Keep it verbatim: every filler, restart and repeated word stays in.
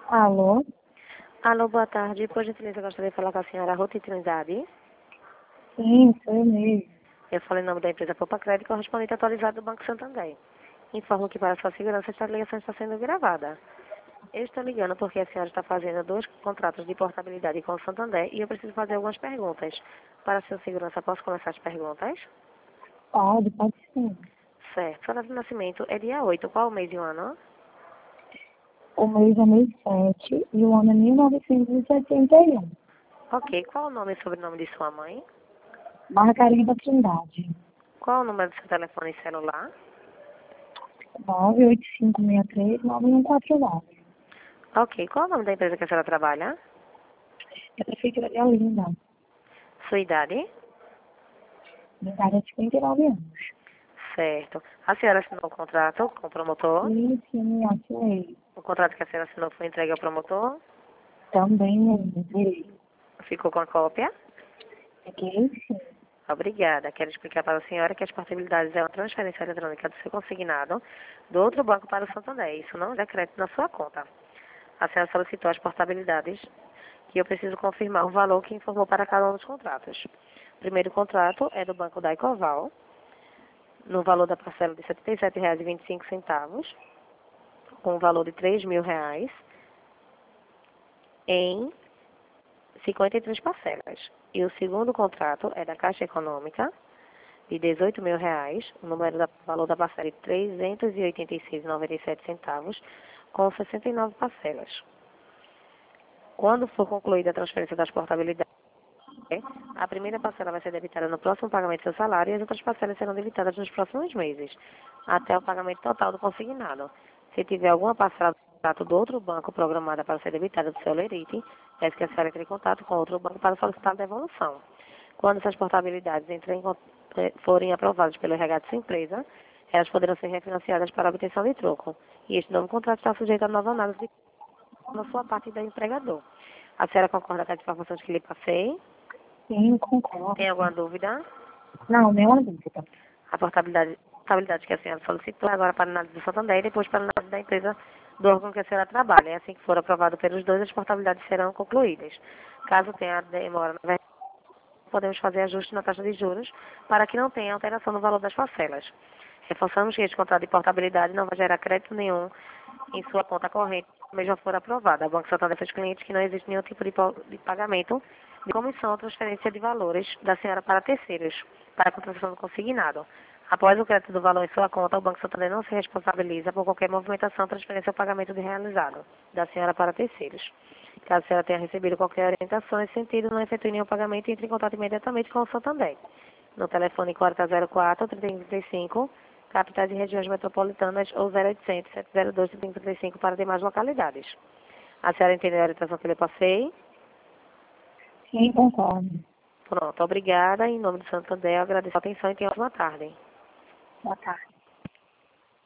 Alô? Alô, boa tarde. Por gentileza, eu gostaria de falar com a senhora Ruth Trindade. Sim, sou eu mesmo. Eu falo em nome da empresa Poupa Crédito, correspondente atualizado do Banco Santander. Informo que para sua segurança esta ligação está sendo gravada. Eu estou ligando porque a senhora está fazendo dois contratos de portabilidade com o Santander e eu preciso fazer algumas perguntas. Para a sua segurança, posso começar as perguntas? Pode, pode sim. Certo. Sua data de nascimento é dia oito. Qual o mês e o ano? O mês é mil e sete e o ano é mil novecentos e setenta e um. Ok. Qual o nome e sobrenome de sua mãe? Margarida Trindade. Qual o número do seu telefone celular? nove oito cinco seis três nove um quatro nove. Ok. Qual o nome da empresa que a senhora trabalha? É a Prefeitura de Olinda. Sua idade? Minha idade é cinquenta e nove anos. Certo. A senhora assinou o contrato com o promotor? Sim, sim, assinei. O contrato que a senhora assinou foi entregue ao promotor? Também mesmo, virei. Ficou com a cópia? Peguei, sim. Obrigada. Quero explicar para a senhora que as portabilidades é uma transferência eletrônica do seu consignado do outro banco para o Santander. Isso não é crédito na sua conta. A senhora solicitou as portabilidades e eu preciso confirmar o valor que informou para cada um dos contratos. O primeiro contrato é do Banco da Ecoval, no valor da parcela de setenta e sete reais e vinte e cinco centavos, com o valor de três mil reais, em cinquenta e três parcelas. E o segundo contrato é da Caixa Econômica, de dezoito mil reais, o número da valor da parcela de trezentos e oitenta e seis reais e noventa e sete centavos, com sessenta e nove parcelas. Quando for concluída a transferência das portabilidades, a primeira parcela vai ser debitada no próximo pagamento do seu salário e as outras parcelas serão debitadas nos próximos meses, até o pagamento total do consignado. Se tiver alguma parcela do contrato do outro banco programada para ser debitada do seu lerite, é que a senhora entre em contato com outro banco para solicitar a devolução. Quando essas portabilidades entrem em con- eh, forem aprovadas pelo R H de sua empresa, elas poderão ser refinanciadas para obtenção de troco. E este novo contrato está sujeito a nova análise de na sua parte do empregador. A senhora concorda com as informações que lhe passei? Sim, concordo. Tem alguma dúvida? Não, nenhuma dúvida. A portabilidade, portabilidade que a senhora solicitou agora para a análise do Santander e depois para a análise da empresa do órgão que a senhora trabalha. E assim que for aprovado pelos dois, as portabilidades serão concluídas. Caso tenha demora na verdade, podemos fazer ajuste na taxa de juros para que não tenha alteração no valor das parcelas. Reforçamos que este contrato de portabilidade não vai gerar crédito nenhum em sua conta corrente, mesmo for aprovada. O Banco Santander fez clientes que não existe nenhum tipo de, po- de pagamento de comissão ou transferência de valores da senhora para terceiros, para a contratação do consignado. Após o crédito do valor em sua conta, o Banco Santander não se responsabiliza por qualquer movimentação, transferência ou pagamento de realizado da senhora para terceiros. Caso a senhora tenha recebido qualquer orientação nesse sentido, não efetue nenhum pagamento e entre em contato imediatamente com o Santander. No telefone quarenta zero quatro, trinta e trinta e cinco, capitais e regiões metropolitanas ou zero oitocentos, sete zero dois, trinta e trinta e cinco para demais localidades. A senhora entendeu a orientação que eu lhe passei? Sim, concordo. Pronto, obrigada. Em nome do Santander, eu agradeço a atenção e tenha uma ótima tarde. Boa tarde.